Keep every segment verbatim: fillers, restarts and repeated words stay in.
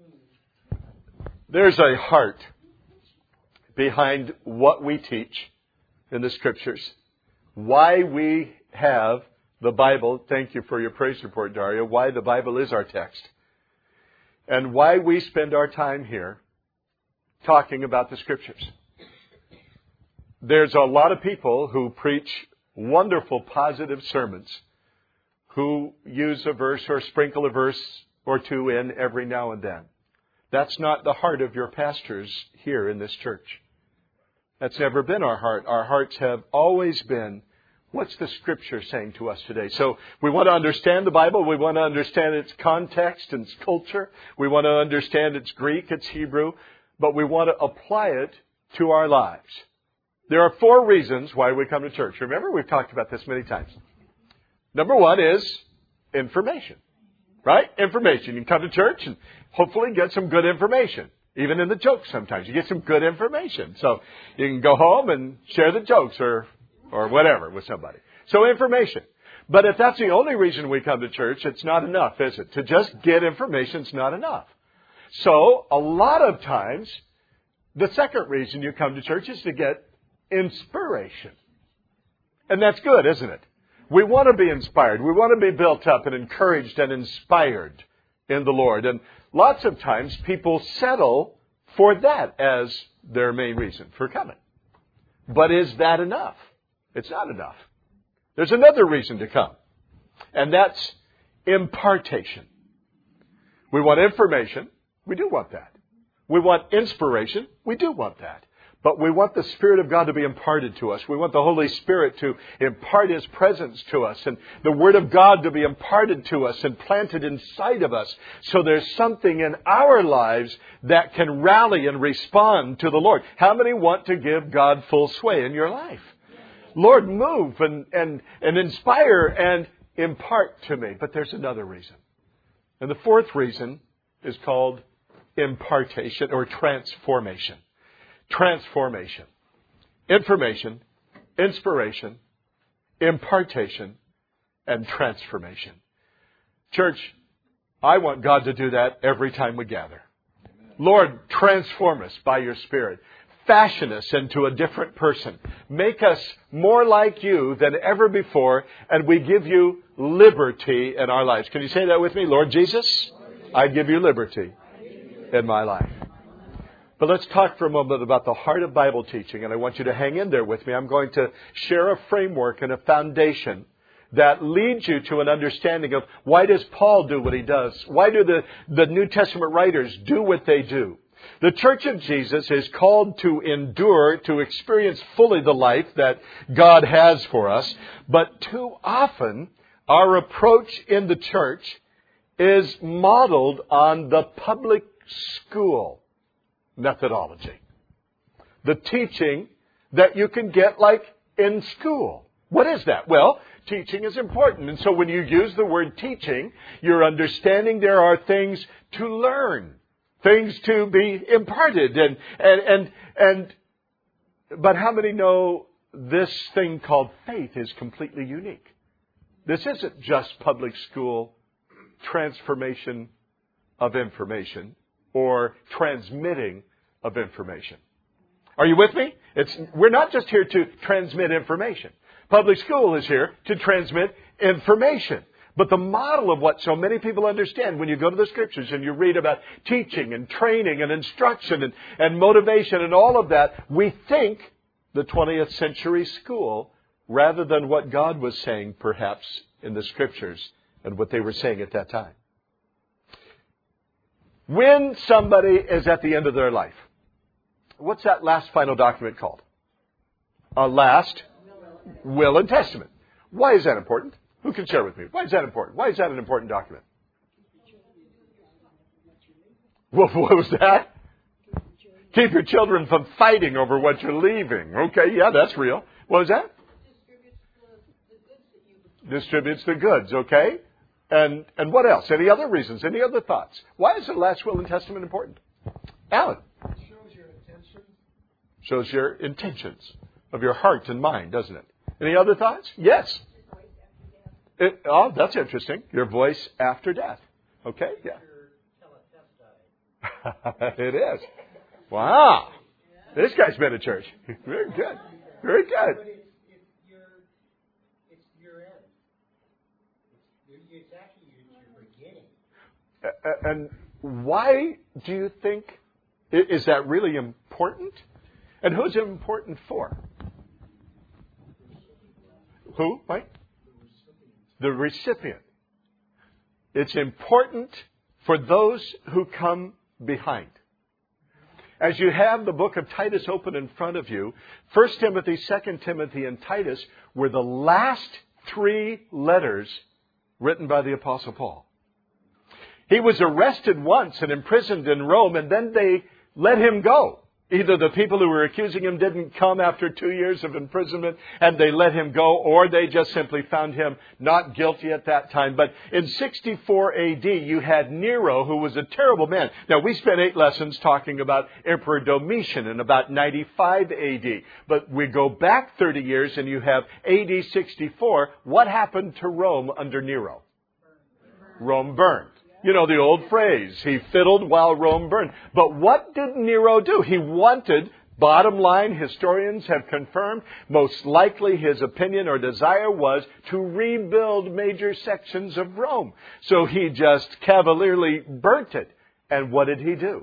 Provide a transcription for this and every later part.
There's a heart behind what we teach in the Scriptures. Why we have the Bible. Thank you for your praise report, Daria. Why the Bible is our text. And why we spend our time here talking about the Scriptures. There's a lot of people who preach wonderful, positive sermons, who use a verse or sprinkle a verse or two in every now and then. That's not the heart of your pastors here in this church. That's never been our heart. Our hearts have always been, what's the Scripture saying to us today? So we want to understand the Bible. We want to understand its context and its culture. We want to understand its Greek, its Hebrew. But we want to apply it to our lives. There are four reasons why we come to church. Remember, we've talked about this many times. Number one is information. Right? Information. You can come to church and hopefully get some good information. Even in the jokes sometimes. You get some good information. So you can go home and share the jokes or or whatever with somebody. So information. But if that's the only reason we come to church, it's not enough, is it? To just get information is not enough. So a lot of times, the second reason you come to church is to get inspiration. And that's good, isn't it? We want to be inspired. We want to be built up and encouraged and inspired in the Lord. And lots of times people settle for that as their main reason for coming. But is that enough? It's not enough. There's another reason to come. And that's impartation. We want information. We do want that. We want inspiration. We do want that. But we want the Spirit of God to be imparted to us. We want the Holy Spirit to impart His presence to us. And the Word of God to be imparted to us and planted inside of us. So there's something in our lives that can rally and respond to the Lord. How many want to give God full sway in your life? Lord, move and, and, and inspire and impart to me. But there's another reason. And the fourth reason is called impartation or transformation. Transformation. Information, inspiration, impartation, and transformation. Church, I want God to do that every time we gather. Lord, transform us by your Spirit. Fashion us into a different person. Make us more like you than ever before, and we give you liberty in our lives. Can you say that with me? Lord Jesus, I give you liberty in my life. But let's talk for a moment about the heart of Bible teaching, and I want you to hang in there with me. I'm going to share a framework and a foundation that leads you to an understanding of why does Paul do what he does? Why do the, the New Testament writers do what they do? The Church of Jesus is called to endure, to experience fully the life that God has for us. But too often, our approach in the church is modeled on the public school methodology. The teaching that you can get like in school. What is that? Well, teaching is important. And so when you use the word teaching, you're understanding there are things to learn, things to be imparted. And, and, and, and, but how many know this thing called faith is completely unique? This isn't just public school transformation of information or transmitting of information. Are you with me? It's, we're not just here to transmit information. Public school is here to transmit information. But the model of what so many people understand when you go to the Scriptures and you read about teaching and training and instruction and, and motivation and all of that, we think the twentieth century school rather than what God was saying perhaps in the Scriptures and what they were saying at that time. When somebody is at the end of their life, what's that last final document called? A last will and testament. Why is that important? Who can share with me? Why is that important? Why is that an important document? What was that? Keep your children from fighting over what you're leaving. Okay, yeah, that's real. What was that? Distributes the goods, okay? And and what else? Any other reasons? Any other thoughts? Why is the last will and testament important? Alan. Shows your intentions. Shows your intentions of your heart and mind, doesn't it? Any other thoughts? Yes. It, oh, that's interesting. Your voice after death. Okay, yeah. It is. Wow. This guy's been to church. Very good. Very good. But it's, it's your, it's your end. It's, it's actually it's your beginning. And why do you think, is that really important? And who's it important for? Who, Mike? The recipient. It's important for those who come behind. As you have the book of Titus open in front of you, First Timothy, Second Timothy, and Titus were the last three letters written by the Apostle Paul. He was arrested once and imprisoned in Rome, and then they let him go. Either the people who were accusing him didn't come after two years of imprisonment and they let him go, or they just simply found him not guilty at that time. But in sixty-four A D, you had Nero, who was a terrible man. Now, we spent eight lessons talking about Emperor Domitian in about ninety-five A D. But we go back thirty years and you have A D sixty-four. What happened to Rome under Nero? Rome burned. You know the old phrase, he fiddled while Rome burned. But what did Nero do? He wanted, bottom line, historians have confirmed, most likely his opinion or desire was to rebuild major sections of Rome. So he just cavalierly burnt it. And what did he do?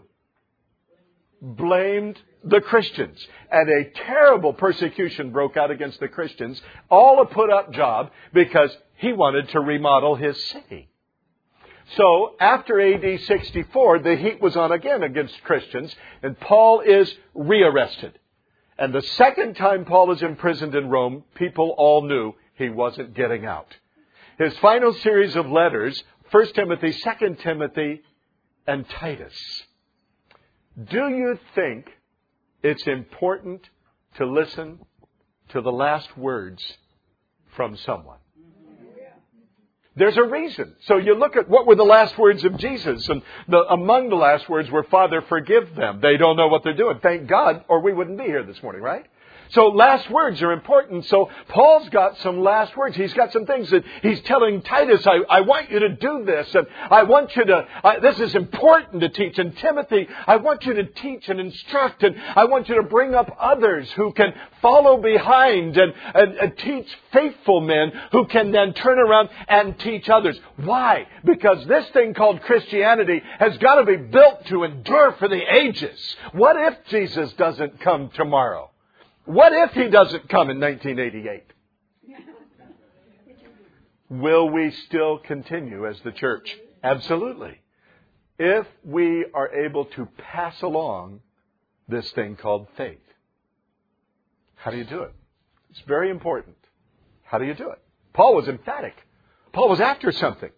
Blamed the Christians. And a terrible persecution broke out against the Christians. All a put-up job because he wanted to remodel his city. So, after A D sixty-four, the heat was on again against Christians, and Paul is rearrested. And the second time Paul is imprisoned in Rome, people all knew he wasn't getting out. His final series of letters, First Timothy, Second Timothy, and Titus. Do you think it's important to listen to the last words from someone? There's a reason. So you look at what were the last words of Jesus. And the, among the last words were, Father, forgive them. They don't know what they're doing. Thank God, or we wouldn't be here this morning, right? So last words are important. So Paul's got some last words. He's got some things that he's telling Titus, I, I want you to do this. And I want you to, uh, this is important to teach. And Timothy, I want you to teach and instruct. And I want you to bring up others who can follow behind and, and, and teach faithful men who can then turn around and teach others. Why? Because this thing called Christianity has got to be built to endure for the ages. What if Jesus doesn't come tomorrow? What if he doesn't come in nineteen eighty-eight? Will we still continue as the church? Absolutely. If we are able to pass along this thing called faith. How do you do it? It's very important. How do you do it? Paul was emphatic. Paul was after something.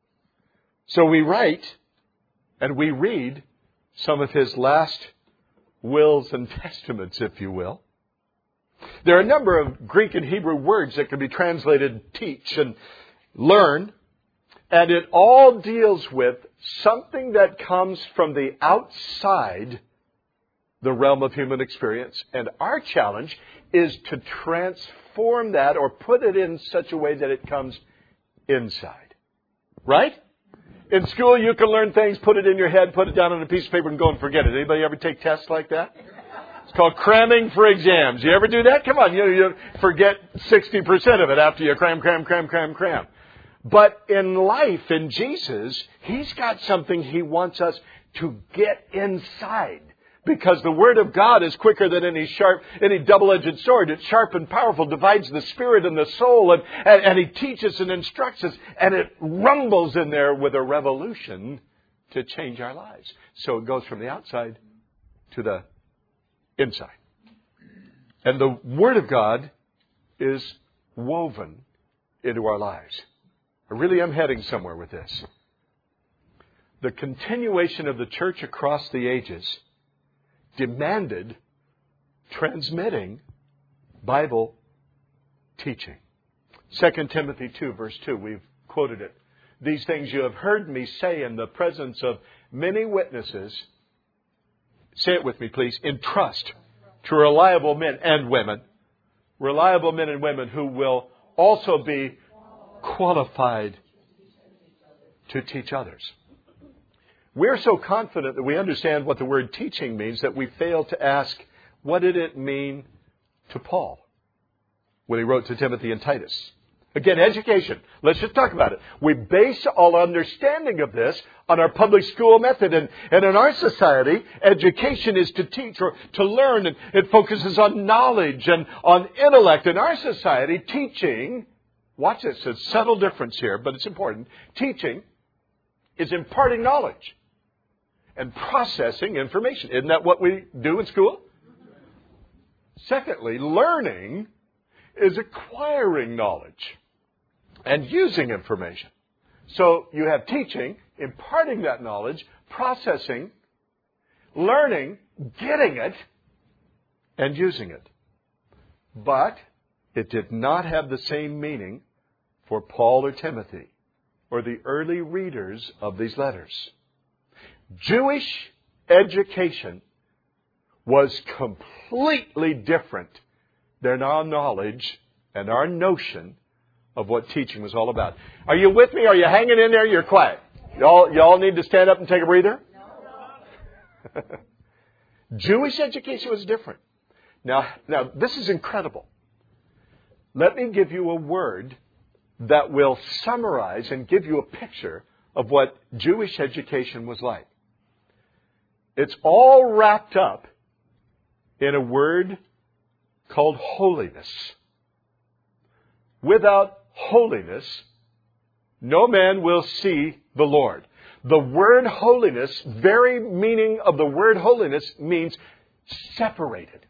So we write and we read some of his last wills and testaments, if you will. There are a number of Greek and Hebrew words that can be translated teach and learn. And it all deals with something that comes from the outside the realm of human experience. And our challenge is to transform that or put it in such a way that it comes inside. Right? In school, you can learn things, put it in your head, put it down on a piece of paper and go and forget it. Anybody ever take tests like that? It's called cramming for exams. You ever do that? Come on, you, you forget sixty percent of it after you cram, cram, cram, cram, cram. But in life, in Jesus, He's got something He wants us to get inside. Because the Word of God is quicker than any sharp, any double-edged sword. It's sharp and powerful, divides the spirit and the soul, and, and, and He teaches and instructs us, and it rumbles in there with a revolution to change our lives. So it goes from the outside to the inside. And the Word of God is woven into our lives. I really am heading somewhere with this. The continuation of the church across the ages demanded transmitting Bible teaching. Second Timothy two, verse two, we've quoted it. These things you have heard me say in the presence of many witnesses. Say it with me, please. Entrust to reliable men and women. Reliable men and women who will also be qualified to teach others. We're so confident that we understand what the word teaching means that we fail to ask, what did it mean to Paul when he wrote to Timothy and Titus? Again, education. Let's just talk about it. We base all understanding of this on our public school method. And, and in our society, education is to teach or to learn. And it focuses on knowledge and on intellect. In our society, teaching, watch this, it's a subtle difference here, but it's important. Teaching is imparting knowledge and processing information. Isn't that what we do in school? Secondly, learning is acquiring knowledge and using information. So you have teaching, imparting that knowledge, processing, learning, getting it, and using it. But it did not have the same meaning for Paul or Timothy or the early readers of these letters. Jewish education was completely different than our knowledge and our notion of what teaching was all about. Are you with me? Are you hanging in there? You're quiet. Y'all, y'all need to stand up and take a breather? No. Jewish education was different. Now, now, this is incredible. Let me give you a word that will summarize and give you a picture of what Jewish education was like. It's all wrapped up in a word called holiness. Without holiness, no man will see the Lord. The word holiness, very meaning of the word holiness, means separated.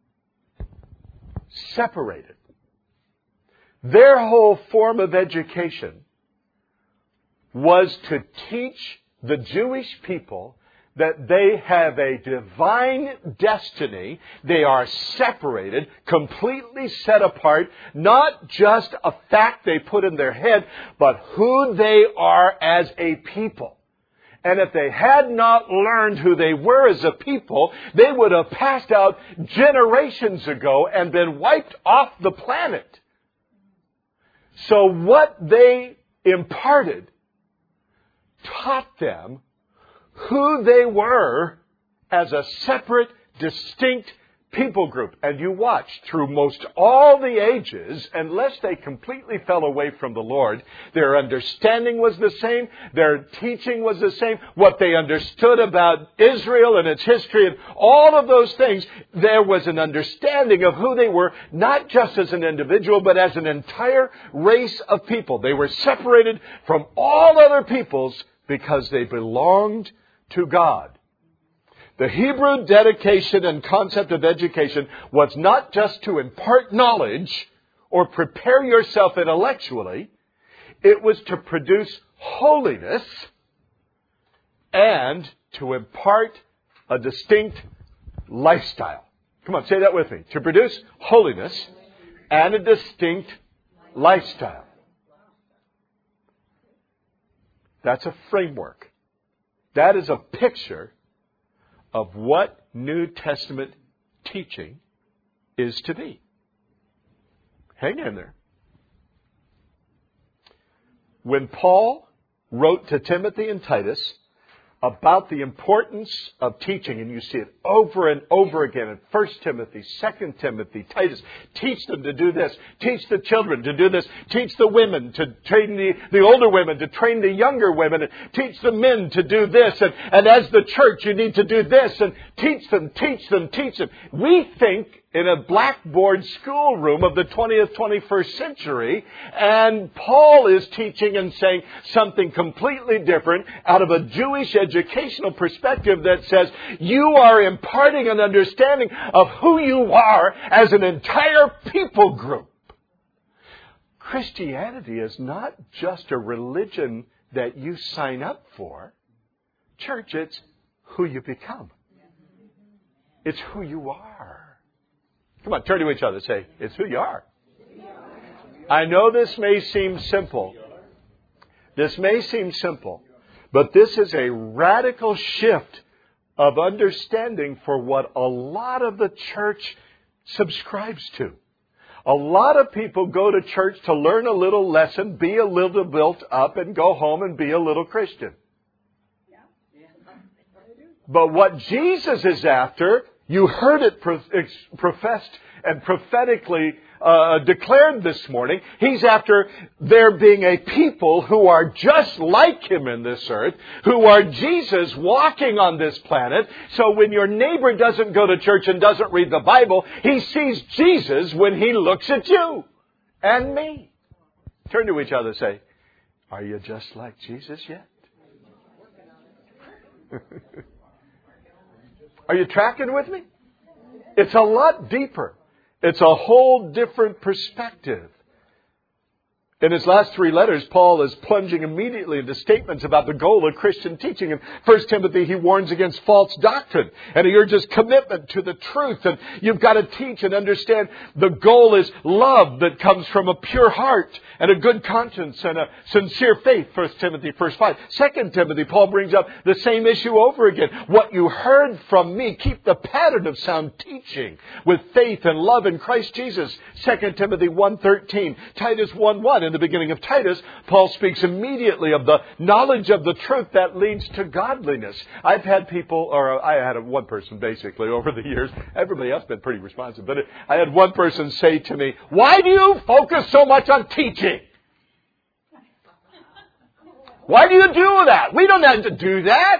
Separated. Their whole form of education was to teach the Jewish people that they have a divine destiny. They are separated, completely set apart, not just a fact they put in their head, but who they are as a people. And if they had not learned who they were as a people, they would have passed out generations ago and been wiped off the planet. So what they imparted taught them who they were as a separate, distinct people group. And you watch through most all the ages, unless they completely fell away from the Lord, their understanding was the same, their teaching was the same, what they understood about Israel and its history and all of those things, there was an understanding of who they were, not just as an individual, but as an entire race of people. They were separated from all other peoples because they belonged to God. The Hebrew dedication and concept of education was not just to impart knowledge or prepare yourself intellectually. It was to produce holiness and to impart a distinct lifestyle. Come on, say that with me. To produce holiness and a distinct lifestyle. That's a framework. That is a picture of what New Testament teaching is to be. Hang in there. When Paul wrote to Timothy and Titus about the importance of teaching, and you see it over and over again in First Timothy, Second Timothy, Titus. Teach them to do this. Teach the children to do this. Teach the women to train the, the older women, to train the younger women. And teach the men to do this. And, and as the church, you need to do this. And teach them, teach them, teach them. We think in a blackboard schoolroom of the twentieth, twenty-first century. And Paul is teaching and saying something completely different out of a Jewish educational perspective that says you are imparting an understanding of who you are as an entire people group. Christianity is not just a religion that you sign up for. Church, it's who you become. It's who you are. Come on, turn to each other and say, it's who you are. I know this may seem simple. This may seem simple. But this is a radical shift of understanding for what a lot of the church subscribes to. A lot of people go to church to learn a little lesson, be a little built up, and go home and be a little Christian. But what Jesus is after, you heard it pro- ex- professed and prophetically uh, declared this morning. He's after there being a people who are just like Him in this earth, who are Jesus walking on this planet. So when your neighbor doesn't go to church and doesn't read the Bible, he sees Jesus when he looks at you and me. Turn to each other and say, are you just like Jesus yet? Are you tracking with me? It's a lot deeper. It's a whole different perspective. In his last three letters, Paul is plunging immediately into statements about the goal of Christian teaching. In First Timothy, he warns against false doctrine, and he urges commitment to the truth. And you've got to teach and understand the goal is love that comes from a pure heart and a good conscience and a sincere faith. First Timothy, verse five. Second Timothy, Paul brings up the same issue over again. What you heard from me, keep the pattern of sound teaching with faith and love in Christ Jesus. Second Timothy one thirteen, Titus one one. In the beginning of Titus, Paul speaks immediately of the knowledge of the truth that leads to godliness. I've had people, or I had one person basically over the years, everybody else has been pretty responsive, but I had one person say to me, why do you focus so much on teaching? Why do you do that? We don't have to do that.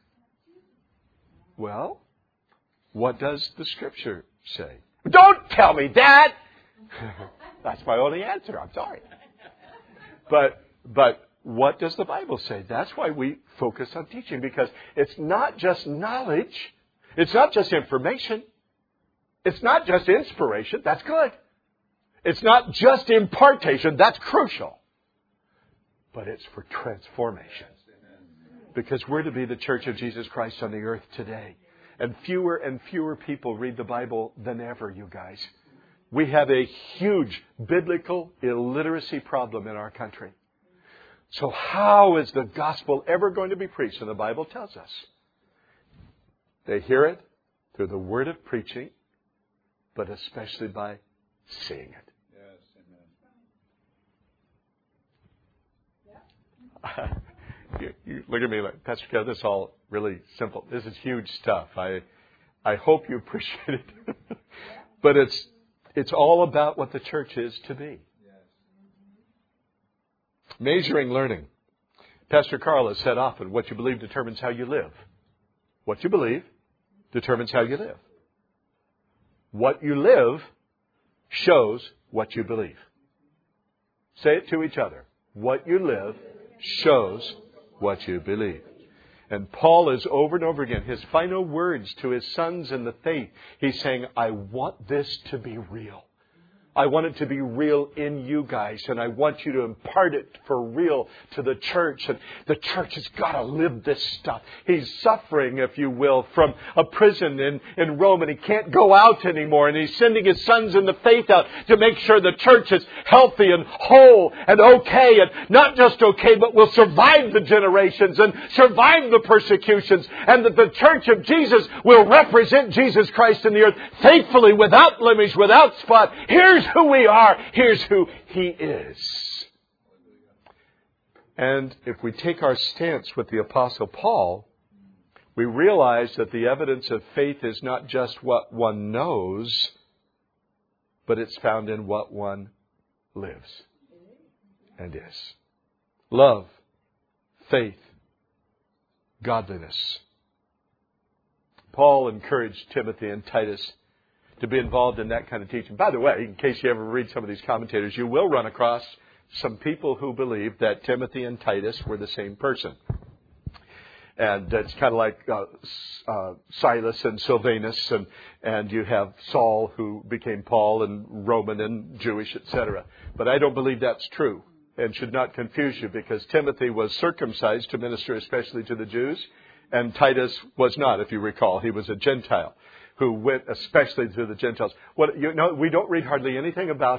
Well, what does the Scripture say? Don't tell me that. That's my only answer. I'm sorry. But but what does the Bible say? That's why we focus on teaching, because it's not just knowledge. It's not just information. It's not just inspiration. That's good. It's not just impartation. That's crucial. But it's for transformation. Because we're to be the church of Jesus Christ on the earth today. And fewer and fewer people read the Bible than ever, you guys. We have a huge biblical illiteracy problem in our country. So how is the gospel ever going to be preached? And the Bible tells us. They hear it through the word of preaching, but especially by seeing it. Yes, amen. you, you look at me like, Pastor Kev, this is all really simple. This is huge stuff. I I hope you appreciate it. But it's It's all about what the church is to be. Measuring learning. Pastor Carl has said often, what you believe determines how you live. What you believe determines how you live. What you live shows what you believe. Say it to each other. What you live shows what you believe. And Paul is over and over again, his final words to his sons in the faith, he's saying, I want this to be real. I want it to be real in you guys, and I want you to impart it for real to the church. And the church has got to live this stuff. He's suffering, if you will, from a prison in, in Rome, and he can't go out anymore. And he's sending his sons in the faith out to make sure the church is healthy and whole and okay, and not just okay, but will survive the generations and survive the persecutions, and that the church of Jesus will represent Jesus Christ in the earth faithfully, without blemish, without spot. Here's who we are. Here's who He is. And if we take our stance with the Apostle Paul, we realize that the evidence of faith is not just what one knows, but it's found in what one lives and is. Love, faith, godliness. Paul encouraged Timothy and Titus to be involved in that kind of teaching. By the way, in case you ever read some of these commentators, you will run across some people who believe that Timothy and Titus were the same person. And it's kind of like uh, uh, Silas and Silvanus, and, and you have Saul, who became Paul, and Roman and Jewish, et cetera. But I don't believe that's true, and should not confuse you, because Timothy was circumcised to minister especially to the Jews, and Titus was not, if you recall. He was a Gentile who went especially to the Gentiles. What, you know, we don't read hardly anything about him.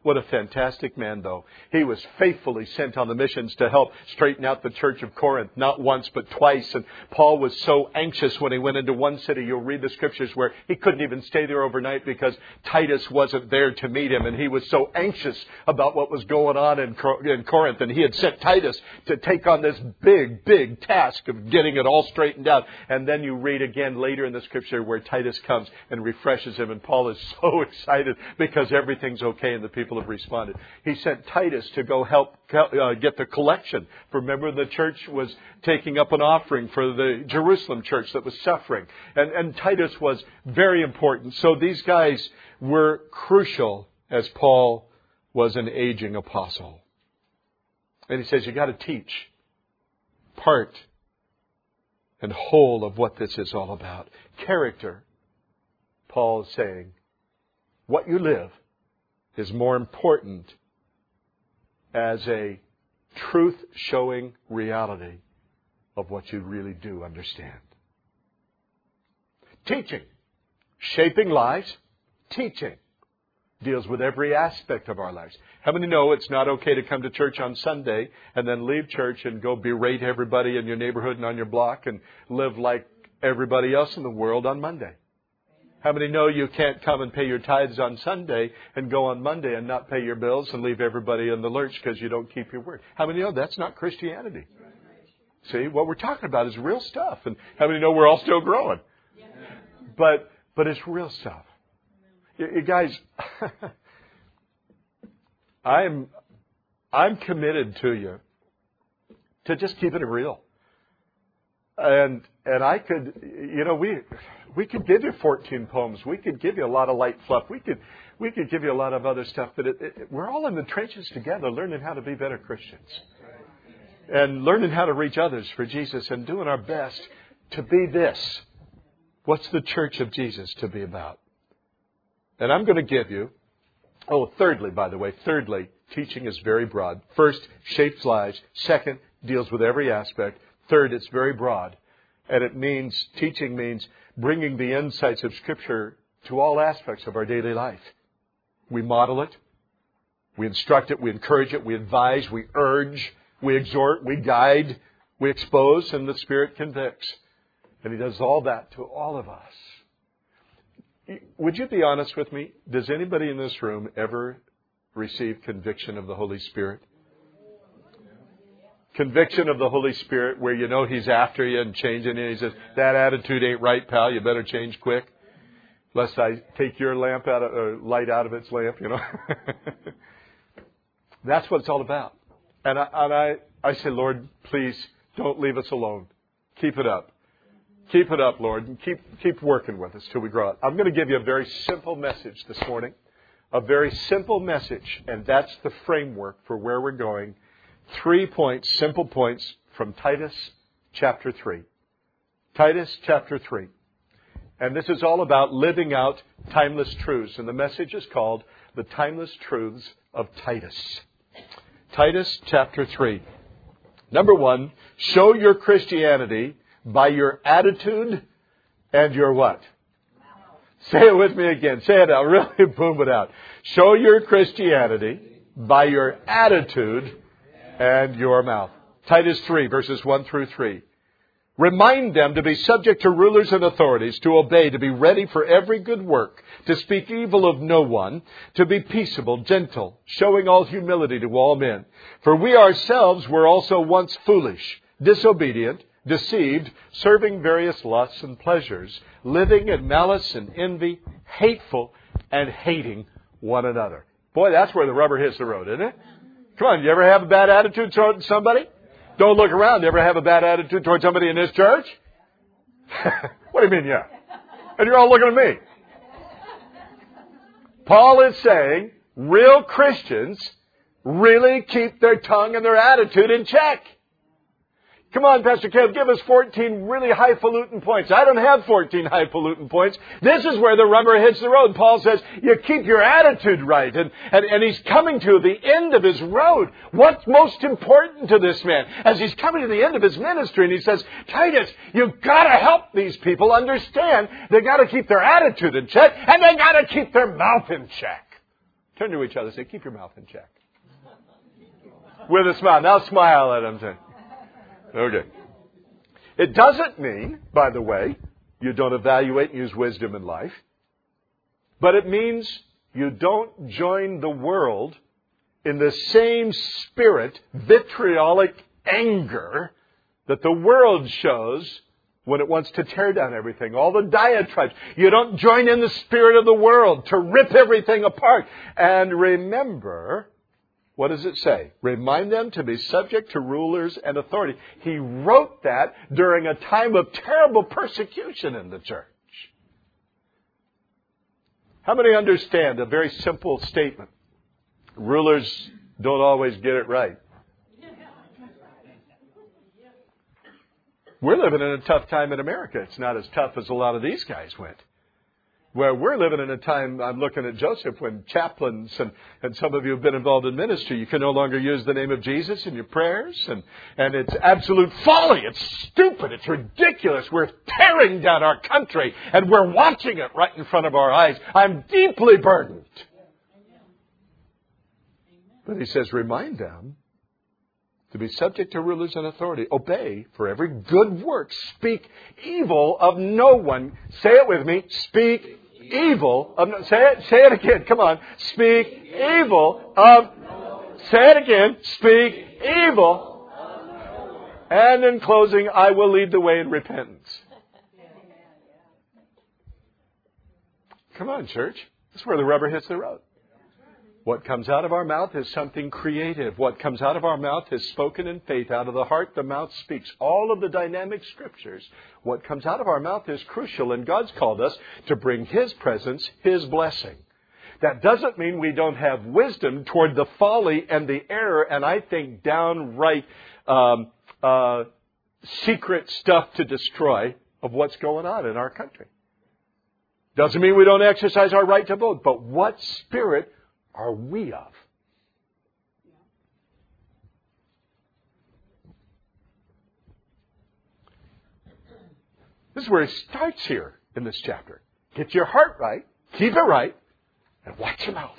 What a fantastic man, though. He was faithfully sent on the missions to help straighten out the church of Corinth, not once but twice. And Paul was so anxious when he went into one city. You'll read the scriptures where he couldn't even stay there overnight because Titus wasn't there to meet him. And he was so anxious about what was going on in Corinth. And he had sent Titus to take on this big, big task of getting it all straightened out. And then you read again later in the scripture where Titus comes and refreshes him. And Paul is so excited because everything's okay and the people have responded. He sent Titus to go help uh, get the collection. Remember, the church was taking up an offering for the Jerusalem church that was suffering. And, and Titus was very important. So these guys were crucial as Paul was an aging apostle. And he says, you got to teach part and whole of what this is all about. Character, Paul is saying, what you live is more important as a truth-showing reality of what you really do understand. Teaching, shaping lives, teaching deals with every aspect of our lives. How many know it's not okay to come to church on Sunday and then leave church and go berate everybody in your neighborhood and on your block and live like everybody else in the world on Monday? How many know you can't come and pay your tithes on Sunday and go on Monday and not pay your bills and leave everybody in the lurch because you don't keep your word? How many know that's not Christianity? See, what we're talking about is real stuff. And how many know we're all still growing? But but it's real stuff. You, you guys, I'm I'm committed to you to just keeping it real. And and I could, you know, we we could give you fourteen poems. We could give you a lot of light fluff. We could we could give you a lot of other stuff. But it, it, we're all in the trenches together, learning how to be better Christians, and learning how to reach others for Jesus, and doing our best to be this. What's the church of Jesus to be about? And I'm going to give you. Oh, thirdly, by the way, thirdly, teaching is very broad. First, shapes lives. Second, deals with every aspect. Third, it's very broad. And it means, teaching means bringing the insights of Scripture to all aspects of our daily life. We model it. We instruct it. We encourage it. We advise. We urge. We exhort. We guide. We expose. And the Spirit convicts. And He does all that to all of us. Would you be honest with me? Does anybody in this room ever receive conviction of the Holy Spirit? Conviction of the Holy Spirit where you know He's after you and changing you. He says, that attitude ain't right, pal. You better change quick. Lest I take your lamp out of, or light out of its lamp, you know. That's what it's all about. And I, and I, I say, Lord, please don't leave us alone. Keep it up. Keep it up, Lord, and keep keep working with us till we grow up. I'm going to give you a very simple message this morning. A very simple message, and that's the framework for where we're going. Three points, simple points from Titus chapter three. Titus chapter three. And this is all about living out timeless truths. And the message is called The Timeless Truths of Titus. Titus chapter three. Number one, show your Christianity by your attitude and your what? Say it with me again. Say it out. Really boom it out. Show your Christianity by your attitude and your mouth. Titus three, verses one through three. Remind them to be subject to rulers and authorities, to obey, to be ready for every good work, to speak evil of no one, to be peaceable, gentle, showing all humility to all men. For we ourselves were also once foolish, disobedient, deceived, serving various lusts and pleasures, living in malice and envy, hateful, and hating one another. Boy, that's where the rubber hits the road, isn't it? Come on, you ever have a bad attitude towards somebody? Don't look around. You ever have a bad attitude towards somebody in this church? What do you mean, yeah? And you're all looking at me. Paul is saying real Christians really keep their tongue and their attitude in check. Come on, Pastor Kev, give us fourteen really highfalutin points. I don't have fourteen highfalutin points. This is where the rubber hits the road. Paul says, you keep your attitude right. And, and, and he's coming to the end of his road. What's most important to this man? As he's coming to the end of his ministry, and he says, Titus, you've got to help these people understand they've got to keep their attitude in check, and they've got to keep their mouth in check. Turn to each other and say, keep your mouth in check. With a smile. Now smile at them. Say, okay. It doesn't mean, by the way, you don't evaluate and use wisdom in life. But it means you don't join the world in the same spirit, vitriolic anger that the world shows when it wants to tear down everything. All the diatribes. You don't join in the spirit of the world to rip everything apart. And remember, what does it say? Remind them to be subject to rulers and authority. He wrote that during a time of terrible persecution in the church. How many understand a very simple statement? Rulers don't always get it right. We're living in a tough time in America. It's not as tough as a lot of these guys went. Where we're living in a time, I'm looking at Joseph, when chaplains and, and some of you have been involved in ministry, you can no longer use the name of Jesus in your prayers. And, and it's absolute folly. It's stupid. It's ridiculous. We're tearing down our country and we're watching it right in front of our eyes. I'm deeply burdened. But he says, remind them to be subject to rulers and authority. Obey for every good work. Speak evil of no one. Say it with me. Speak evil of no, say it, say it again. Come on. Speak evil of, say it again. Speak evil. And in closing, I will lead the way in repentance. Come on, church. That's where the rubber hits the road. What comes out of our mouth is something creative. What comes out of our mouth is spoken in faith. Out of the heart, the mouth speaks. All of the dynamic scriptures. What comes out of our mouth is crucial, and God's called us to bring His presence, His blessing. That doesn't mean we don't have wisdom toward the folly and the error, and I think downright um, uh, secret stuff to destroy of what's going on in our country. Doesn't mean we don't exercise our right to vote, but what spirit are we of? This is where he starts here in this chapter. Get your heart right, keep it right, and watch your mouth.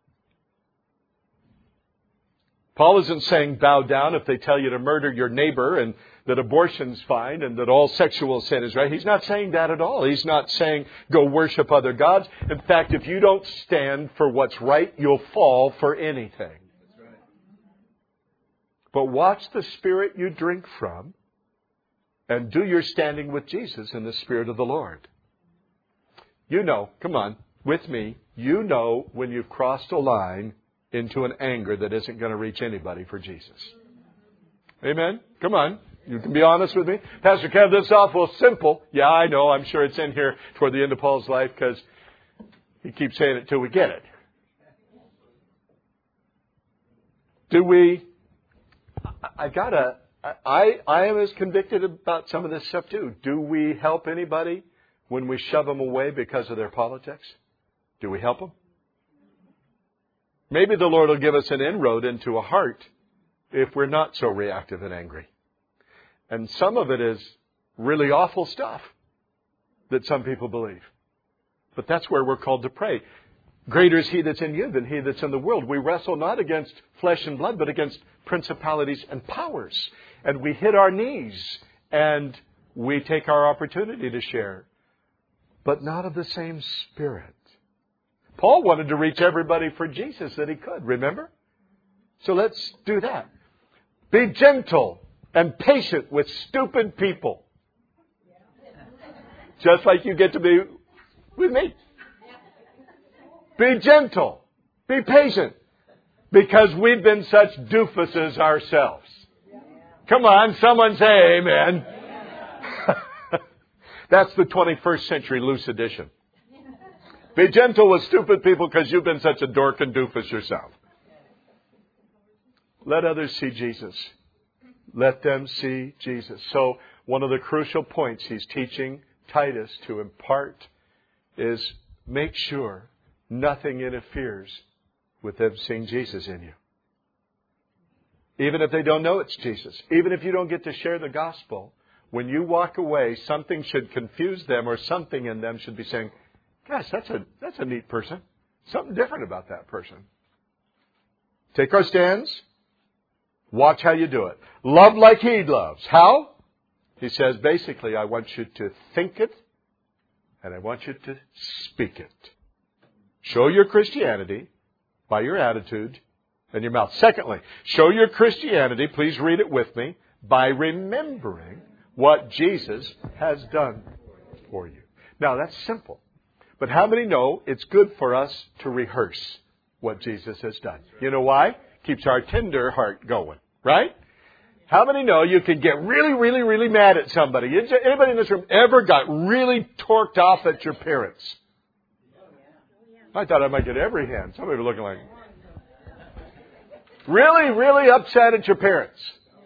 Paul isn't saying bow down if they tell you to murder your neighbor and that abortion's fine and that all sexual sin is right. He's not saying that at all. He's not saying go worship other gods. In fact, if you don't stand for what's right, you'll fall for anything. That's right. But watch the spirit you drink from and do your standing with Jesus in the Spirit of the Lord. You know, come on, with me, you know when you've crossed a line into an anger that isn't going to reach anybody for Jesus. Amen? Come on. You can be honest with me. Pastor Kev, this is awful simple. Yeah, I know. I'm sure it's in here toward the end of Paul's life because he keeps saying it till we get it. Do we... I gotta... I, I am as convicted about some of this stuff too. Do we help anybody when we shove them away because of their politics? Do we help them? Maybe the Lord will give us an inroad into a heart if we're not so reactive and angry. And some of it is really awful stuff that some people believe. But that's where we're called to pray. Greater is He that's in you than he that's in the world. We wrestle not against flesh and blood, but against principalities and powers. And we hit our knees and we take our opportunity to share. But not of the same spirit. Paul wanted to reach everybody for Jesus that he could, remember? So let's do that. Be gentle and patient with stupid people. Just like you get to be with me. Be gentle. Be patient. Because we've been such doofuses ourselves. Come on, someone say amen. That's the twenty-first century loose edition. Be gentle with stupid people because you've been such a dork and doofus yourself. Let others see Jesus. Let them see Jesus. So one of the crucial points he's teaching Titus to impart is make sure nothing interferes with them seeing Jesus in you. Even if they don't know it's Jesus. Even if you don't get to share the gospel, when you walk away, something should confuse them or something in them should be saying, gosh, that's a that's a neat person. Something different about that person. Take our stands. Watch how you do it. Love like He loves. How? He says, basically, I want you to think it and I want you to speak it. Show your Christianity by your attitude and your mouth. Secondly, show your Christianity, please read it with me, by remembering what Jesus has done for you. Now, that's simple. But how many know it's good for us to rehearse what Jesus has done? You know why? Keeps our tender heart going, right? How many know you can get really, really, really mad at somebody? Anybody in this room ever got really torqued off at your parents? I thought I might get every hand. Somebody was looking like, really, really upset at your parents.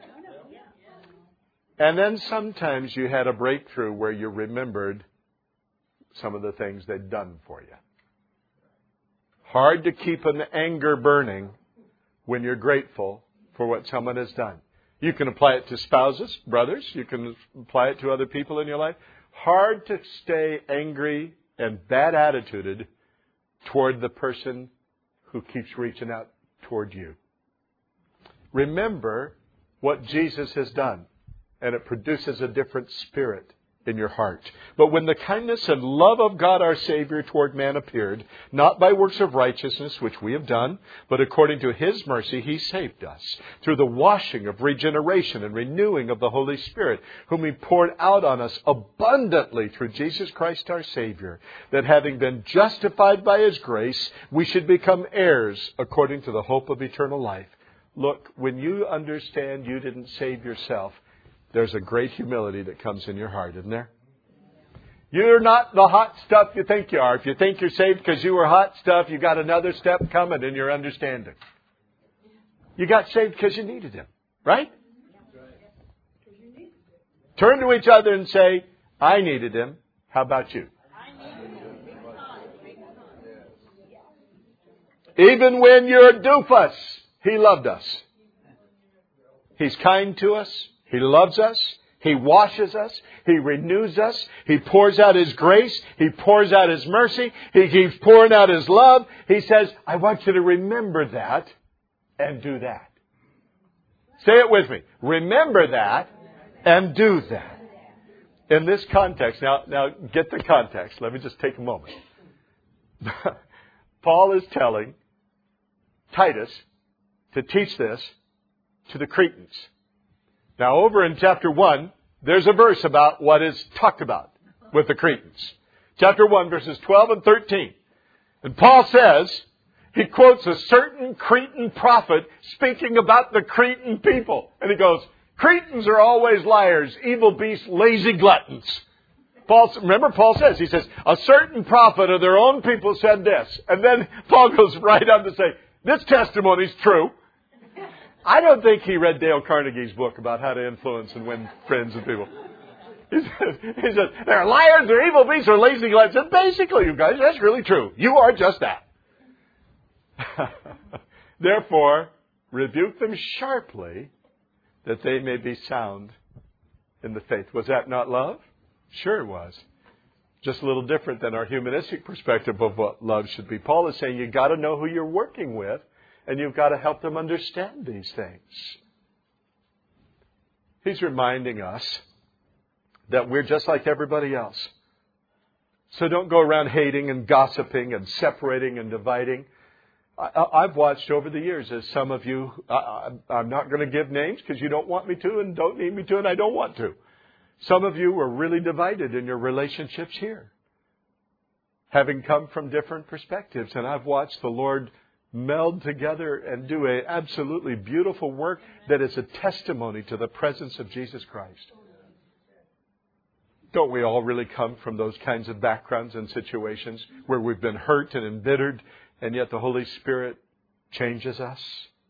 And then sometimes you had a breakthrough where you remembered some of the things they'd done for you. Hard to keep an anger burning when you're grateful for what someone has done. You can apply it to spouses, brothers. You can apply it to other people in your life. Hard to stay angry and bad attituded toward the person who keeps reaching out toward you. Remember what Jesus has done, and it produces a different spirit in your heart. But when the kindness and love of God our Savior toward man appeared, not by works of righteousness which we have done, but according to His mercy He saved us, through the washing of regeneration and renewing of the Holy Spirit, whom He poured out on us abundantly through Jesus Christ our Savior, that having been justified by His grace, we should become heirs according to the hope of eternal life. Look, when you understand you didn't save yourself, there's a great humility that comes in your heart, isn't there? You're not the hot stuff you think you are. If you think you're saved because you were hot stuff, you got another step coming in your understanding. You got saved because you needed Him, right? Turn to each other and say, I needed Him. How about you? Even when you're a doofus, He loved us. He's kind to us. He loves us. He washes us. He renews us. He pours out His grace. He pours out His mercy. He keeps pouring out His love. He says, I want you to remember that and do that. Say it with me. Remember that and do that. In this context, now, now get the context. Let me just take a moment. Paul is telling Titus to teach this to the Cretans. Now, over in chapter one, there's a verse about what is talked about with the Cretans. Chapter one, verses twelve and thirteen. And Paul says, he quotes a certain Cretan prophet speaking about the Cretan people. And he goes, Cretans are always liars, evil beasts, lazy gluttons. Paul, remember, Paul says, he says, a certain prophet of their own people said this. And then Paul goes right on to say, this testimony is true. I don't think he read Dale Carnegie's book about how to influence and win friends and people. He says, he says they're liars, they're evil beasts, they're lazy gluttons. And basically, you guys, that's really true. You are just that. Therefore, rebuke them sharply that they may be sound in the faith. Was that not love? Sure it was. Just a little different than our humanistic perspective of what love should be. Paul is saying you've got to know who you're working with. And you've got to help them understand these things. He's reminding us that we're just like everybody else. So don't go around hating and gossiping and separating and dividing. I, I've watched over the years as some of you, I, I'm not going to give names because you don't want me to and don't need me to and I don't want to. Some of you were really divided in your relationships here, having come from different perspectives. And I've watched the Lord meld together and do an absolutely beautiful work that is a testimony to the presence of Jesus Christ. Don't we all really come from those kinds of backgrounds and situations where we've been hurt and embittered, and yet the Holy Spirit changes us?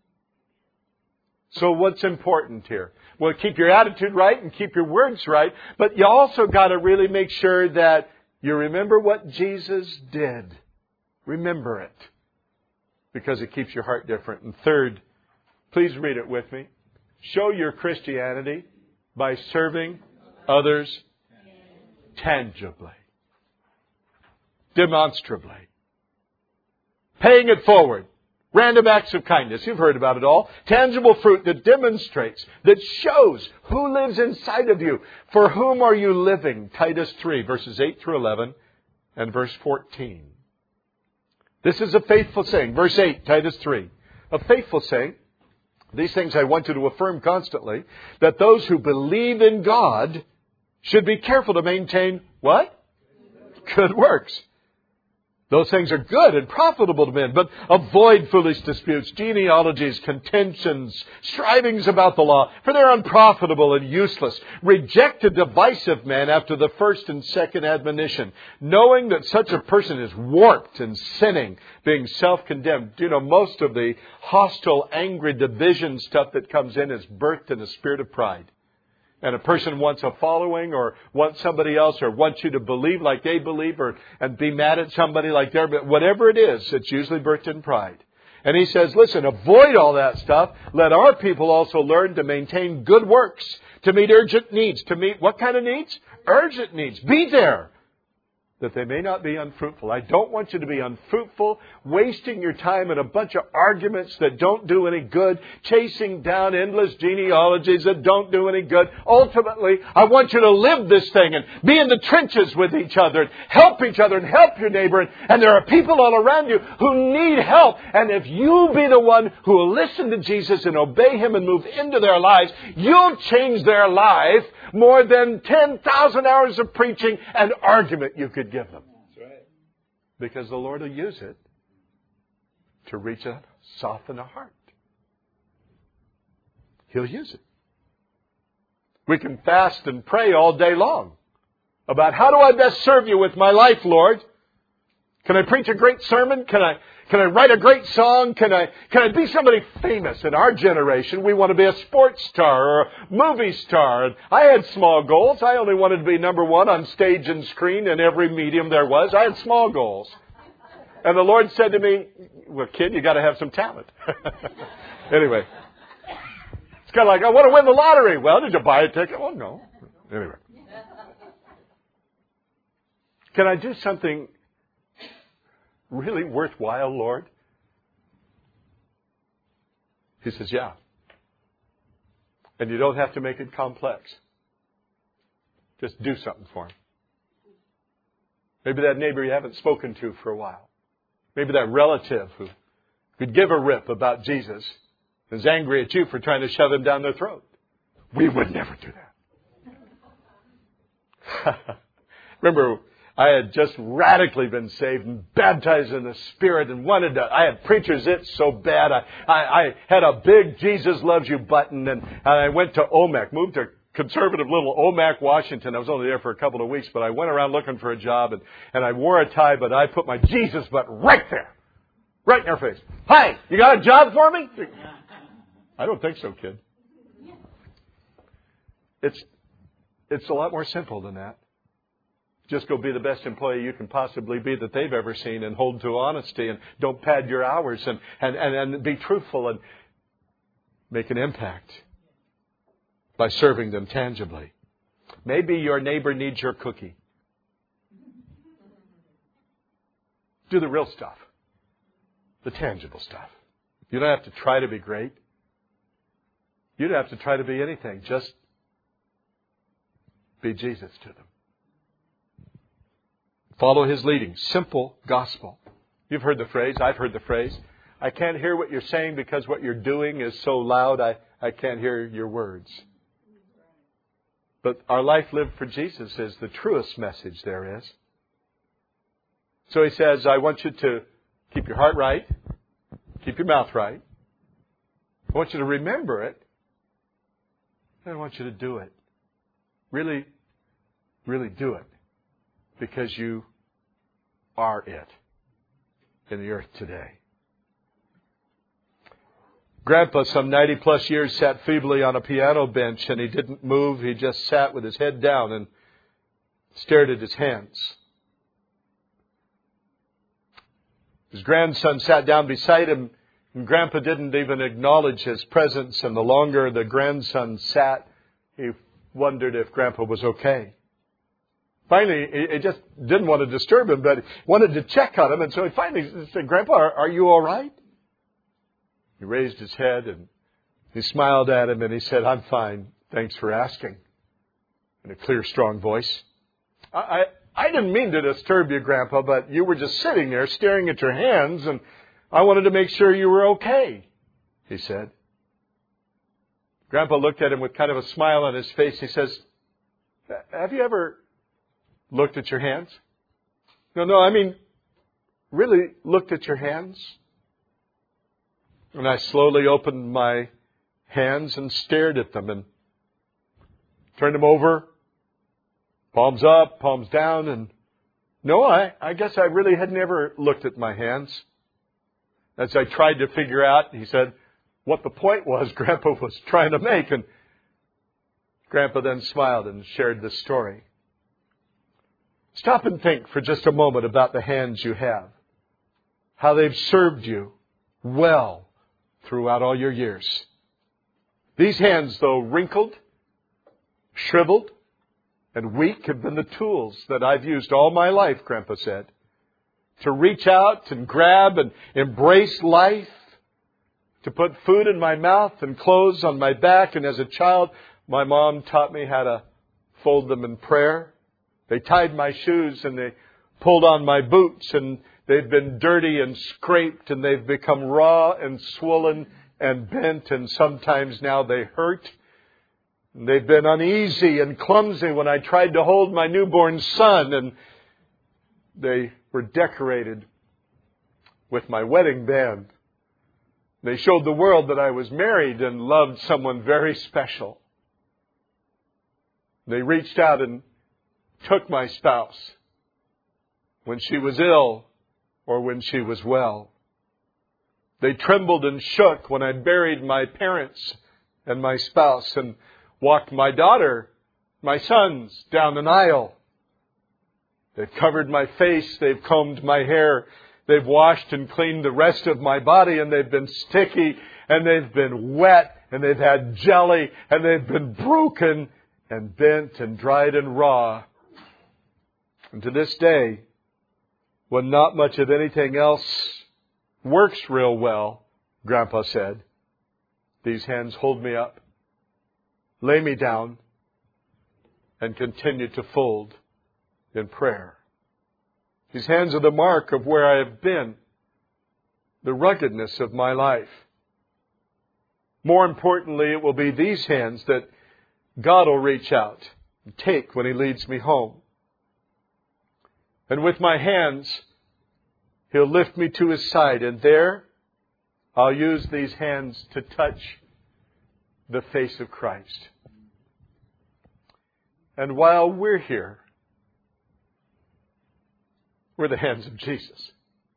So what's important here? Well, keep your attitude right and keep your words right, but you also got to really make sure that you remember what Jesus did. Remember it. Because it keeps your heart different. And third, please read it with me. Show your Christianity by serving others tangibly, demonstrably. Paying it forward. Random acts of kindness. You've heard about it all. Tangible fruit that demonstrates, that shows who lives inside of you. For whom are you living? Titus three, verses eight through eleven and verse fourteen. This is a faithful saying. Verse eight, Titus three. A faithful saying. These things I want you to affirm constantly. That those who believe in God should be careful to maintain what? Good works. Those things are good and profitable to men, but avoid foolish disputes, genealogies, contentions, strivings about the law, for they're unprofitable and useless. Reject a divisive man after the first and second admonition, knowing that such a person is warped and sinning, being self-condemned. You know, most of the hostile, angry, division stuff that comes in is birthed in a spirit of pride. And a person wants a following or wants somebody else or wants you to believe like they believe or and be mad at somebody like they're, but whatever it is, it's usually birthed in pride. And he says, listen, avoid all that stuff. Let our people also learn to maintain good works, to meet urgent needs. To meet what kind of needs? Urgent needs. Be there, that they may not be unfruitful. I don't want you to be unfruitful, wasting your time in a bunch of arguments that don't do any good, chasing down endless genealogies that don't do any good. Ultimately, I want you to live this thing and be in the trenches with each other and help each other and help your neighbor. And, and there are people all around you who need help. And if you be the one who will listen to Jesus and obey Him and move into their lives, you'll change their life more than ten thousand hours of preaching and argument you could give them. That's right. Because the Lord will use it to reach out, soften a heart. He'll use it. We can fast and pray all day long about how do I best serve you with my life, Lord? Can I preach a great sermon? Can I Can I write a great song? Can I can I be somebody famous? In our generation, we want to be a sports star or a movie star. And I had small goals. I only wanted to be number one on stage and screen in every medium there was. I had small goals. And the Lord said to me, well, kid, you got to have some talent. Anyway. It's kind of like, I want to win the lottery. Well, did you buy a ticket? Well, no. Anyway. Can I do something really worthwhile, Lord? He says, yeah. And you don't have to make it complex. Just do something for him. Maybe that neighbor you haven't spoken to for a while. Maybe that relative who could give a rip about Jesus is angry at you for trying to shove him down their throat. We would never do that. Remember, I had just radically been saved and baptized in the Spirit and wanted to, I had preacher's it so bad. I, I, I had a big Jesus loves you button and, and I went to O M A C, moved to conservative little O M A C, Washington. I was only there for a couple of weeks, but I went around looking for a job and, and I wore a tie, but I put my Jesus button right there. Right in their face. Hi, you got a job for me? I don't think so, kid. It's, it's a lot more simple than that. Just go be the best employee you can possibly be that they've ever seen and hold to honesty and don't pad your hours and, and, and, and be truthful and make an impact by serving them tangibly. Maybe your neighbor needs your cookie. Do the real stuff. The tangible stuff. You don't have to try to be great. You don't have to try to be anything. Just be Jesus to them. Follow His leading. Simple gospel. You've heard the phrase. I've heard the phrase. I can't hear what you're saying because what you're doing is so loud I, I can't hear your words. But our life lived for Jesus is the truest message there is. So He says, I want you to keep your heart right. Keep your mouth right. I want you to remember it. And I want you to do it. Really, really do it. Because you are it in the earth today. Grandpa, some ninety plus years, sat feebly on a piano bench and he didn't move. He just sat with his head down and stared at his hands. His grandson sat down beside him and Grandpa didn't even acknowledge his presence. And the longer the grandson sat, he wondered if Grandpa was okay. Finally, he he just didn't want to disturb him, but wanted to check on him. And so he finally said, Grandpa, are, are you all right? He raised his head and he smiled at him and he said, I'm fine. Thanks for asking. In a clear, strong voice. I, I, I didn't mean to disturb you, Grandpa, but you were just sitting there staring at your hands and I wanted to make sure you were okay, he said. Grandpa looked at him with kind of a smile on his face. He says, have you ever looked at your hands? No, no, I mean, really looked at your hands? And I slowly opened my hands and stared at them and turned them over, palms up, palms down, and no, I, I guess I really had never looked at my hands. As I tried to figure out, he said, what the point was Grandpa was trying to make, and Grandpa then smiled and shared the story. Stop and think for just a moment about the hands you have, how they've served you well throughout all your years. These hands, though wrinkled, shriveled, and weak, have been the tools that I've used all my life, Grandpa said, to reach out and grab and embrace life, to put food in my mouth and clothes on my back. And as a child, my mom taught me how to fold them in prayer. They tied my shoes and they pulled on my boots, and they've been dirty and scraped, and they've become raw and swollen and bent, and sometimes now they hurt. And they've been uneasy and clumsy when I tried to hold my newborn son, and they were decorated with my wedding band. They showed the world that I was married and loved someone very special. They reached out and took my spouse when she was ill or when she was well. They trembled and shook when I buried my parents and my spouse and walked my daughter, my sons, down an aisle. They've covered my face, they've combed my hair, they've washed and cleaned the rest of my body, and they've been sticky, and they've been wet, and they've had jelly, and they've been broken and bent and dried and raw. And to this day, when not much of anything else works real well, Grandpa said, these hands hold me up, lay me down, and continue to fold in prayer. These hands are the mark of where I have been, the ruggedness of my life. More importantly, it will be these hands that God will reach out and take when He leads me home. And with my hands, He'll lift me to His side, and there I'll use these hands to touch the face of Christ. And while we're here, we're the hands of Jesus.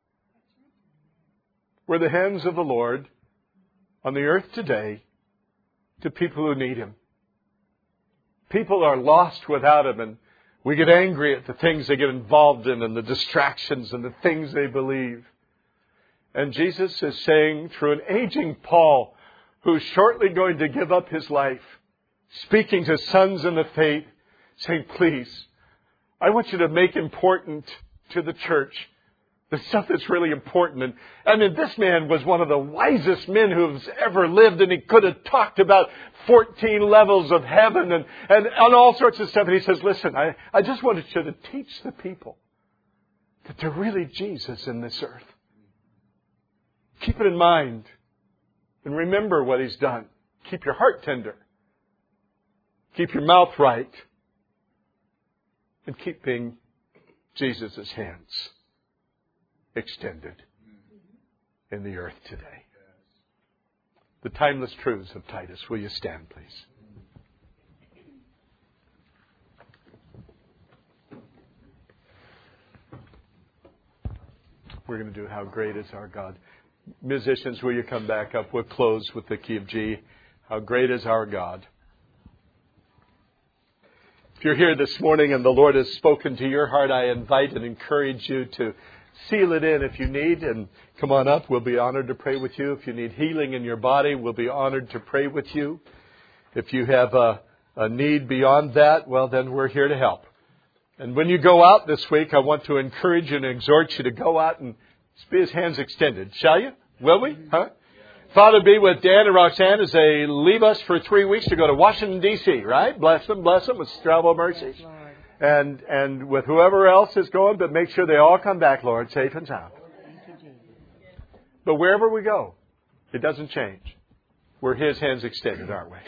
We're the hands of the Lord on the earth today to people who need Him. People are lost without Him, and we get angry at the things they get involved in and the distractions and the things they believe. And Jesus is saying through an aging Paul, who's shortly going to give up his life, speaking to sons in the faith, saying, please, I want you to make important to the church the stuff that's really important. And I mean, this man was one of the wisest men who's ever lived, and he could have talked about fourteen levels of heaven and, and, and all sorts of stuff. And he says, listen, I, I just wanted you to teach the people that they're really Jesus in this earth. Keep it in mind and remember what He's done. Keep your heart tender. Keep your mouth right. And keep being Jesus' hands extended in the earth today. The timeless truths of Titus. Will you stand, please? We're going to do How Great Is Our God. Musicians, will you come back up? We'll close with the key of G. How great is our God. If you're here this morning and the Lord has spoken to your heart, I invite and encourage you to seal it in if you need, and come on up. We'll be honored to pray with you. If you need healing in your body, we'll be honored to pray with you. If you have a, a need beyond that, well, then we're here to help. And when you go out this week, I want to encourage you and exhort you to go out and be His hands extended. Shall you? Will we? Huh? Father, be with Dan and Roxanne as they leave us for three weeks to go to Washington, D C, right? Bless them, bless them with travel mercies. Yes, Lord. And and with whoever else is going, but make sure they all come back, Lord, safe and sound. Thank you, Jesus. But wherever we go, it doesn't change. We're His hands extended, aren't we?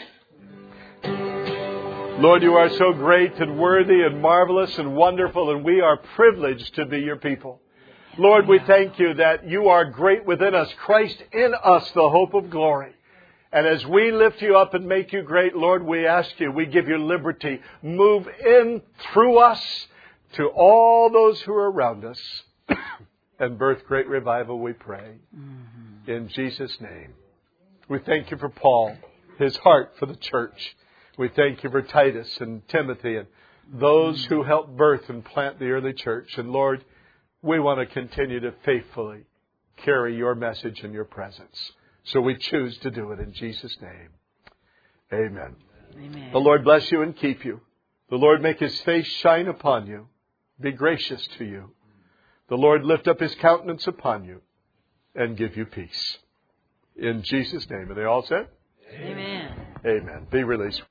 Lord, you are so great and worthy and marvelous and wonderful, and we are privileged to be your people. Lord, we thank you that you are great within us, Christ in us, the hope of glory. And as we lift you up and make you great, Lord, we ask you, we give you liberty. Move in through us to all those who are around us and birth great revival, we pray. Mm-hmm. In Jesus' name. We thank you for Paul, his heart for the church. We thank you for Titus and Timothy and those who helped birth and plant the early church. And Lord, we want to continue to faithfully carry your message and your presence. So we choose to do it in Jesus' name. Amen. Amen. The Lord bless you and keep you. The Lord make His face shine upon you. Be gracious to you. The Lord lift up His countenance upon you and give you peace. In Jesus' name. And they all said? Amen. Amen. Be released.